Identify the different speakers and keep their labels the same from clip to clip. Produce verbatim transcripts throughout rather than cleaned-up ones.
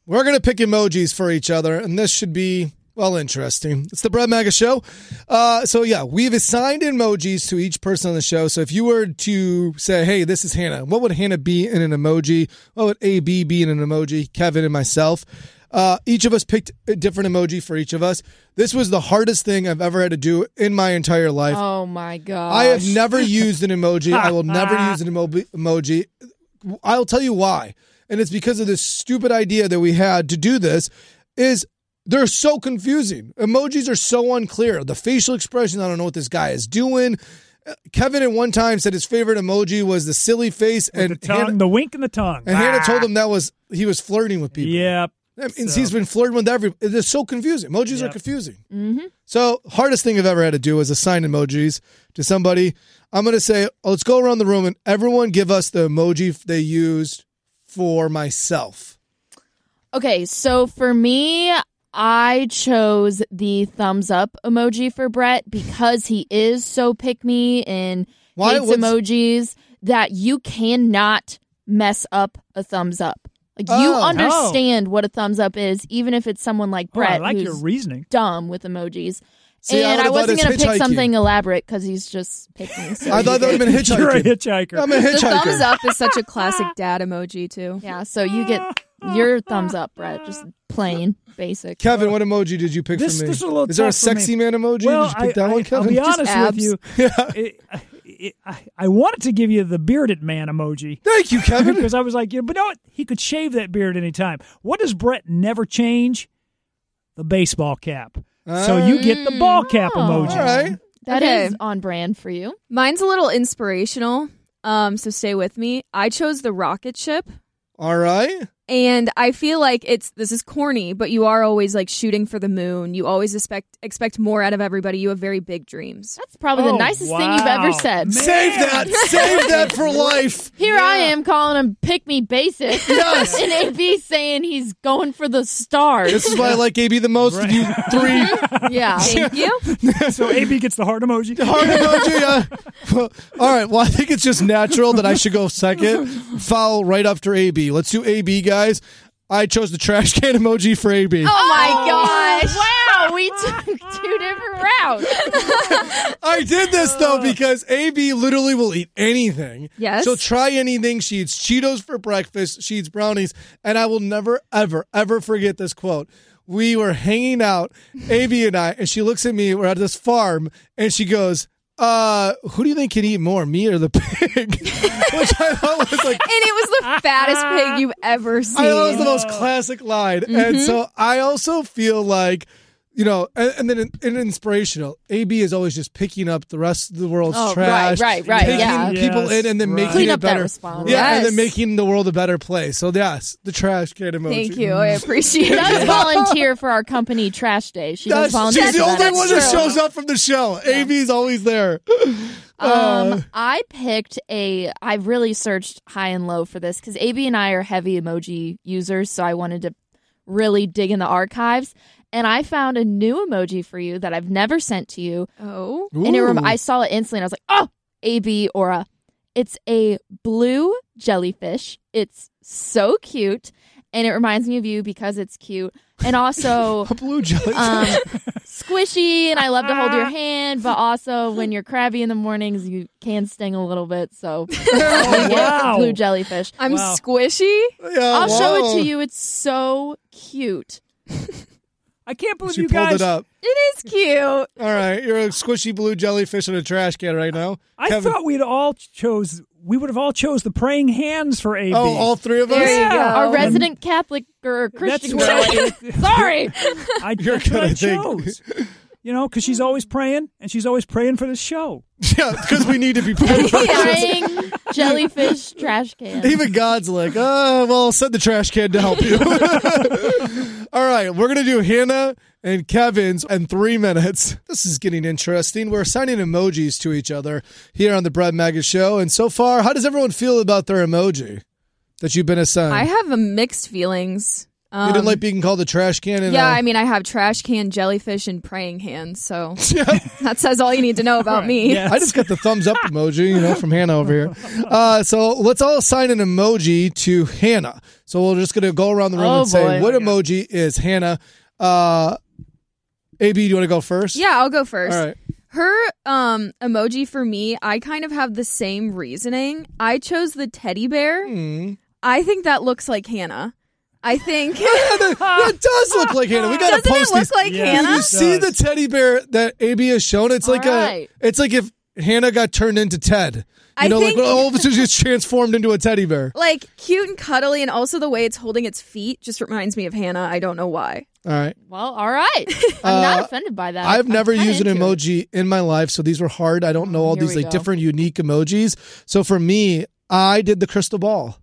Speaker 1: we're going to pick emojis for each other, and this should be, well, interesting. It's the Brett Maga Show. Uh, so, yeah, we've assigned emojis to each person on the show. So if you were to say, hey, this is Hannah, what would Hannah be in an emoji? What would A B be in an emoji? Kevin and myself. Uh, each of us picked a different emoji for each of us. This was the hardest thing I've ever had to do in my entire life.
Speaker 2: Oh, my gosh.
Speaker 1: I have never used an emoji. I will never use an emo- emoji. I'll tell you why. And it's because of this stupid idea that we had to do this is they're so confusing. Emojis are so unclear. The facial expression, I don't know what this guy is doing. Kevin at one time said his favorite emoji was the silly face.
Speaker 3: With
Speaker 1: and
Speaker 3: the tongue,
Speaker 1: Hannah,
Speaker 3: the wink and the tongue.
Speaker 1: And
Speaker 3: ah.
Speaker 1: Hannah told him that was he was flirting with people.
Speaker 3: Yep.
Speaker 1: I mean,
Speaker 3: So.
Speaker 1: he's been flirting with every. It's so confusing. Emojis
Speaker 3: Yep.
Speaker 1: are confusing.
Speaker 2: Mm-hmm.
Speaker 1: So hardest thing I've ever had to do is assign emojis to somebody. I'm going to say, oh, let's go around the room and everyone give us the emoji they used for myself.
Speaker 2: Okay, so for me, I chose the thumbs up emoji for Brett because he is so pick-me and
Speaker 1: Why?
Speaker 2: hates
Speaker 1: What's-
Speaker 2: emojis that you cannot mess up a thumbs up. Like
Speaker 1: Oh.
Speaker 2: you understand what a thumbs up is, even if it's someone like
Speaker 3: Oh, I
Speaker 2: Brett
Speaker 3: like
Speaker 2: who's
Speaker 3: your reasoning.
Speaker 2: dumb with emojis.
Speaker 1: See, I
Speaker 2: and
Speaker 1: would've
Speaker 2: I,
Speaker 1: thought
Speaker 2: wasn't
Speaker 1: it's
Speaker 2: going to pick
Speaker 1: hitchhiking.
Speaker 2: something elaborate because he's just picking. So
Speaker 1: I thought that would have been hitchhiking.
Speaker 3: You're a hitchhiker.
Speaker 1: I'm a
Speaker 4: The
Speaker 1: hitchhiker.
Speaker 4: thumbs up is such a classic dad emoji, too.
Speaker 2: yeah, so you get your thumbs up, Brett. Just plain, basic.
Speaker 1: Kevin, what emoji did you pick
Speaker 3: This-
Speaker 1: for me?
Speaker 3: this is a little
Speaker 1: is there a
Speaker 3: tough for me.
Speaker 1: sexy man emoji?
Speaker 3: Well,
Speaker 1: did you pick
Speaker 3: I,
Speaker 1: that
Speaker 3: I,
Speaker 1: one, Kevin?
Speaker 3: I'll be
Speaker 4: Just
Speaker 3: honest
Speaker 4: abs.
Speaker 3: with you.
Speaker 1: Yeah.
Speaker 3: It, it, I, I wanted to give you the bearded man emoji.
Speaker 1: Thank you, Kevin.
Speaker 3: Because I was like, yeah, but no, he could shave that beard anytime. What does Brett never change? The baseball cap. So you get the ball cap
Speaker 2: Oh.
Speaker 3: emoji.
Speaker 1: All right.
Speaker 2: That is
Speaker 4: Okay.
Speaker 2: on brand for you.
Speaker 4: Mine's a little inspirational, um, so stay with me. I chose the rocket ship,
Speaker 1: All right.
Speaker 4: and I feel like it's this is corny, but you are always like shooting for the moon. You always expect expect more out of everybody. You have very big dreams.
Speaker 2: That's probably
Speaker 3: Oh,
Speaker 2: the nicest thing you've ever
Speaker 3: wow.
Speaker 2: said.
Speaker 3: Man.
Speaker 1: Save that. Save that for life.
Speaker 2: Here I am calling him pick me basic.
Speaker 1: Yes.
Speaker 2: And A B saying he's going for the stars.
Speaker 1: This is why I like A B the most.
Speaker 3: Right.
Speaker 1: You three
Speaker 2: yeah.
Speaker 4: Thank you.
Speaker 3: So A B gets the heart emoji.
Speaker 1: hard emoji. Yeah. Well, all right. Well, I think it's just natural that I should go second. Foul right after A B. Let's do A B, guys. I chose the trash can emoji for A B.
Speaker 2: Oh my gosh. Wow, we took two different routes.
Speaker 1: I did this though because A B literally will eat anything.
Speaker 4: Yes.
Speaker 1: She'll try anything. She eats Cheetos for breakfast. She eats brownies. And I will never, ever, ever forget this quote. We were hanging out, A B and I, and she looks at me. We're at this farm, and she goes, uh, who do you think can eat more, me or the pig? Which I thought was like,
Speaker 4: And it was the fattest pig you've ever seen.
Speaker 1: I thought it was the most classic line. And so I also feel like, you know, and, and then in, in inspirational, A B is always just picking up the rest of the world's
Speaker 2: Oh,
Speaker 1: trash.
Speaker 2: right, right, right,
Speaker 1: Taking
Speaker 2: yeah.
Speaker 1: people
Speaker 3: Yes,
Speaker 1: in and then
Speaker 3: right.
Speaker 1: making
Speaker 2: Clean
Speaker 1: it
Speaker 2: up that
Speaker 1: better.
Speaker 2: response.
Speaker 1: Yeah, and then
Speaker 4: Yes.
Speaker 1: making the world a better place. So yes, the trash can emoji.
Speaker 4: Thank you. I appreciate
Speaker 2: She does
Speaker 4: it.
Speaker 2: volunteer for our company Trash Day. She does
Speaker 1: That's,
Speaker 2: volunteer
Speaker 1: she's the
Speaker 2: for
Speaker 1: only
Speaker 2: that.
Speaker 1: one
Speaker 2: That's
Speaker 1: that
Speaker 2: true.
Speaker 1: shows up from the show. A B's always there.
Speaker 2: Um,
Speaker 1: Uh,
Speaker 2: I picked a. I really searched high and low for this because A B and I are heavy emoji users, so I wanted to really dig in the archives. And I found a new emoji for you that I've never sent to you.
Speaker 4: Oh.
Speaker 2: And it rem-
Speaker 1: ooh.
Speaker 2: I saw it instantly, and I was like, "Oh, A B Aura." It's a blue jellyfish. It's so cute, and it reminds me of you because it's cute, and also
Speaker 1: a blue jellyfish.
Speaker 2: um, squishy. And I love to hold your hand, but also when you're crabby in the mornings, you can sting a little bit. So
Speaker 3: Oh, wow.
Speaker 2: blue jellyfish.
Speaker 4: I'm
Speaker 3: Wow.
Speaker 4: squishy.
Speaker 1: yeah,
Speaker 2: I'll show
Speaker 1: wow.
Speaker 2: it to you. It's so cute.
Speaker 3: I can't believe
Speaker 1: She
Speaker 3: you
Speaker 1: pulled
Speaker 3: guys.
Speaker 1: it up.
Speaker 4: It is cute.
Speaker 1: All right, you're a squishy blue jellyfish in a trash can right now.
Speaker 3: I
Speaker 1: Kevin-
Speaker 3: thought we'd all chose. We would have all chose the praying hands for A B.
Speaker 1: Oh, all three of us.
Speaker 4: There you
Speaker 3: Yeah.
Speaker 4: go.
Speaker 2: Our resident Catholic or Christian
Speaker 3: That's what
Speaker 2: girl.
Speaker 3: I-
Speaker 2: Sorry.
Speaker 3: I,
Speaker 1: You're
Speaker 3: that's what
Speaker 1: good,
Speaker 3: I
Speaker 1: I think.
Speaker 3: chose. You know, because she's always praying, and she's always praying for the show.
Speaker 1: Yeah, because we need to be praying for
Speaker 2: Praying jellyfish trash can.
Speaker 1: Even God's like, oh, well, send the trash can to help you. All right, we're going to do Hannah and Kevin's in three minutes. This is getting interesting. We're assigning emojis to each other here on the Brett Maga Show. And so far, how does everyone feel about their emoji that you've been assigned?
Speaker 4: I have a mixed feelings. Um,
Speaker 1: You didn't like being called a trash can? And,
Speaker 4: yeah,
Speaker 1: uh,
Speaker 4: I mean, I have trash can, jellyfish, and praying hands, so
Speaker 1: Yeah.
Speaker 4: that says all you need to know about
Speaker 3: Right,
Speaker 4: me.
Speaker 3: yeah.
Speaker 1: I just got the thumbs up emoji, you know, from Hannah over here. Uh, so let's all assign an emoji to Hannah. So we're just going to go around the room
Speaker 2: Oh,
Speaker 1: and say,
Speaker 2: boy.
Speaker 1: what emoji is Hannah? Uh, A B, do you want to go first?
Speaker 4: Yeah, I'll go first.
Speaker 1: All right.
Speaker 4: Her um emoji for me, I kind of have the same reasoning. I chose the teddy bear.
Speaker 1: Hmm.
Speaker 4: I think that looks like Hannah. I think
Speaker 1: Yeah, that, that does look like Hannah. We got to
Speaker 4: doesn't it
Speaker 1: post
Speaker 4: look
Speaker 1: these.
Speaker 4: like
Speaker 3: Yeah.
Speaker 1: Did
Speaker 4: Hannah?
Speaker 1: you see the teddy bear that A B has shown? It's
Speaker 2: All
Speaker 1: like
Speaker 2: right.
Speaker 1: a. It's like if Hannah got turned into Ted. You
Speaker 4: I
Speaker 1: know,
Speaker 4: think-
Speaker 1: like all of a sudden she's transformed into a teddy bear.
Speaker 4: Like cute and cuddly, and also the way it's holding its feet just reminds me of Hannah. I don't know why.
Speaker 1: All right.
Speaker 2: Well, all right. I'm not
Speaker 1: Uh,
Speaker 2: offended by that.
Speaker 1: I've
Speaker 2: I'm
Speaker 1: never
Speaker 2: kinda
Speaker 1: used an
Speaker 2: into it.
Speaker 1: emoji in my life, so these were hard. I don't know all
Speaker 2: here
Speaker 1: these
Speaker 2: we
Speaker 1: like
Speaker 2: go.
Speaker 1: different unique emojis. So for me, I did the crystal ball.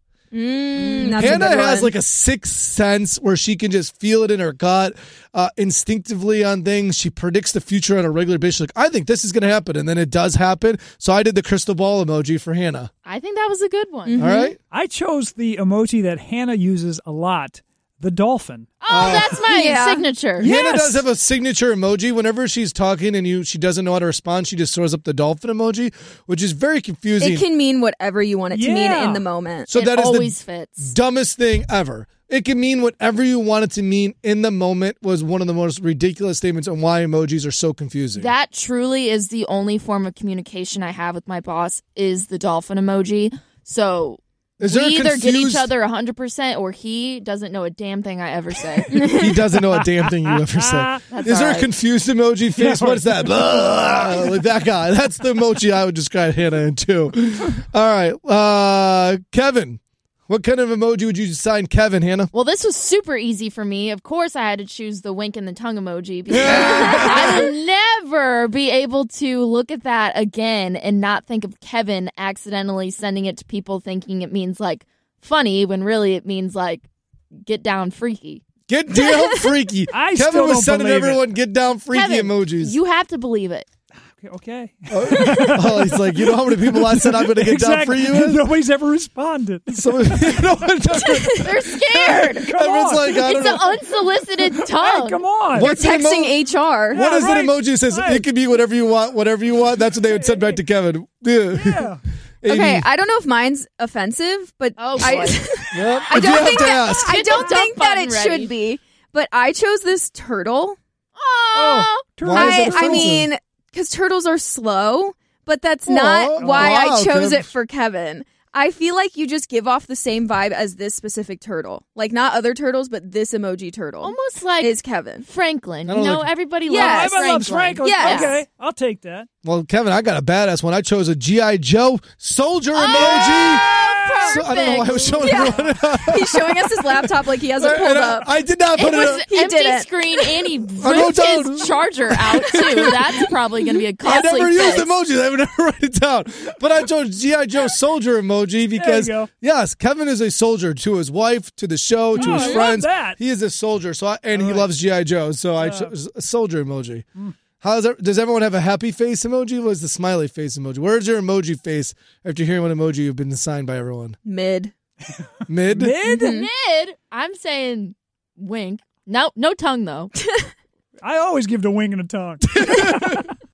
Speaker 4: Mm, that's
Speaker 1: Hannah
Speaker 4: a good
Speaker 1: has
Speaker 4: one.
Speaker 1: like a sixth sense where she can just feel it in her gut, uh, instinctively on things. She predicts the future on a regular basis. Like, I think this is going to happen, and then it does happen. So I did the crystal ball emoji for Hannah.
Speaker 2: I think that was a good one.
Speaker 4: Mm-hmm.
Speaker 1: All right.
Speaker 3: I chose the emoji that Hannah uses a lot, the dolphin.
Speaker 2: Oh, that's my
Speaker 4: Yeah.
Speaker 2: signature.
Speaker 3: Yeah.
Speaker 1: Hannah
Speaker 3: Yes.
Speaker 1: does have a signature emoji. Whenever she's talking and you, she doesn't know how to respond, she just throws up the dolphin emoji, which is very confusing.
Speaker 4: It can mean whatever you want it to mean
Speaker 3: Yeah.
Speaker 4: in the moment.
Speaker 1: so
Speaker 2: it
Speaker 1: that is
Speaker 2: always
Speaker 1: the
Speaker 2: fits.
Speaker 1: dumbest thing ever. It can mean whatever you want it to mean in the moment. Was one of the most ridiculous statements on why emojis are so confusing.
Speaker 2: That truly is the only form of communication I have with my boss is the dolphin emoji. So
Speaker 1: Is
Speaker 2: we
Speaker 1: there a
Speaker 2: either get each
Speaker 1: confused-
Speaker 2: other one hundred percent or he doesn't know a damn thing I ever say.
Speaker 1: He doesn't know a damn thing you ever said.
Speaker 2: That's
Speaker 1: Is there
Speaker 2: all
Speaker 1: a
Speaker 2: right.
Speaker 1: confused emoji face? What is that? Blah, like that guy. That's the emoji I would describe Hannah into. All right. Uh, Kevin, what kind of emoji would you assign Kevin, Hannah?
Speaker 2: Well, this was super easy for me. Of course, I had to choose the wink and the tongue emoji because I will never be able to look at that again and not think of Kevin accidentally sending it to people thinking it means like funny when really it means like get down freaky.
Speaker 1: Get down freaky.
Speaker 3: I
Speaker 1: Kevin
Speaker 3: still
Speaker 1: was
Speaker 3: don't
Speaker 1: sending
Speaker 3: believe it.
Speaker 1: everyone get down freaky
Speaker 2: Kevin,
Speaker 1: emojis.
Speaker 2: you have to believe it.
Speaker 3: Okay.
Speaker 1: Oh, he's like, you know how many people I said I'm going to get down for
Speaker 3: exactly.
Speaker 1: you with?
Speaker 3: Nobody's ever responded.
Speaker 1: So, you know what?
Speaker 2: They're scared.
Speaker 3: Come
Speaker 1: Everyone's
Speaker 3: on.
Speaker 1: like, I don't
Speaker 2: It's
Speaker 1: know.
Speaker 2: an unsolicited tongue.
Speaker 3: Hey, come on.
Speaker 1: What's an
Speaker 4: Texting
Speaker 1: emo-
Speaker 4: H R.
Speaker 1: What is
Speaker 3: right.
Speaker 1: an emoji that says
Speaker 3: Right.
Speaker 1: it can be whatever you want, whatever you want? That's what they would send back to Kevin. Yeah.
Speaker 3: Yeah.
Speaker 4: Okay, I don't know if mine's offensive, but
Speaker 2: Oh,
Speaker 4: I,
Speaker 2: boy.
Speaker 1: Yep.
Speaker 4: I
Speaker 1: If you
Speaker 4: don't
Speaker 1: have
Speaker 4: think
Speaker 1: to
Speaker 4: that
Speaker 1: ask.
Speaker 4: I
Speaker 2: Get the
Speaker 4: don't
Speaker 2: dump
Speaker 4: think that
Speaker 2: button
Speaker 4: it
Speaker 2: ready.
Speaker 4: should be. But I chose this turtle.
Speaker 2: Aw.
Speaker 1: Why is
Speaker 4: I,
Speaker 1: it
Speaker 4: I
Speaker 1: offensive?
Speaker 4: mean, because turtles are slow, but that's
Speaker 1: Oh,
Speaker 4: not why
Speaker 1: wow,
Speaker 4: I chose
Speaker 1: Kev.
Speaker 4: it for Kevin. I feel like you just give off the same vibe as this specific turtle. Like, not other turtles, but this emoji turtle.
Speaker 2: Almost like
Speaker 4: is Kevin.
Speaker 2: Franklin.
Speaker 1: I
Speaker 2: You
Speaker 1: don't
Speaker 2: know,
Speaker 1: like-
Speaker 2: everybody
Speaker 4: Yes.
Speaker 2: loves
Speaker 3: Everyone loves
Speaker 2: Franklin.
Speaker 3: Franklin.
Speaker 4: Yes.
Speaker 3: Okay, I'll take that.
Speaker 1: Well, Kevin, I got a badass one. I chose a G I. Joe soldier
Speaker 2: Oh,
Speaker 1: emoji. So, I don't know why I was showing
Speaker 4: Yeah.
Speaker 1: everyone.
Speaker 4: He's showing us his laptop like he has it pulled
Speaker 1: And I,
Speaker 4: up.
Speaker 1: I did not
Speaker 2: It
Speaker 1: put it.
Speaker 2: was
Speaker 1: up.
Speaker 4: He
Speaker 2: empty
Speaker 4: didn't.
Speaker 2: screen and he
Speaker 1: I wrote
Speaker 2: ripped
Speaker 1: down-
Speaker 2: his charger out too. That's probably going to be a
Speaker 1: I
Speaker 2: costly
Speaker 1: never used
Speaker 2: fix.
Speaker 1: emojis. I would never write it down. But I chose G I. Joe soldier emoji because,
Speaker 3: go.
Speaker 1: yes, Kevin is a soldier to his wife, to the show, to
Speaker 3: Oh,
Speaker 1: his
Speaker 3: I love
Speaker 1: friends.
Speaker 3: that.
Speaker 1: He is a soldier, so I, and
Speaker 3: All
Speaker 1: he
Speaker 3: right.
Speaker 1: loves G I. Joe. So I chose a soldier emoji. How is that, does everyone have a happy face emoji? What is the smiley face emoji? Where's your emoji face after hearing what emoji you've been assigned by everyone?
Speaker 4: Mid.
Speaker 1: Mid?
Speaker 3: Mid?
Speaker 2: Mid, I'm saying wink. No, no tongue though.
Speaker 3: I always give the wing and a tongue.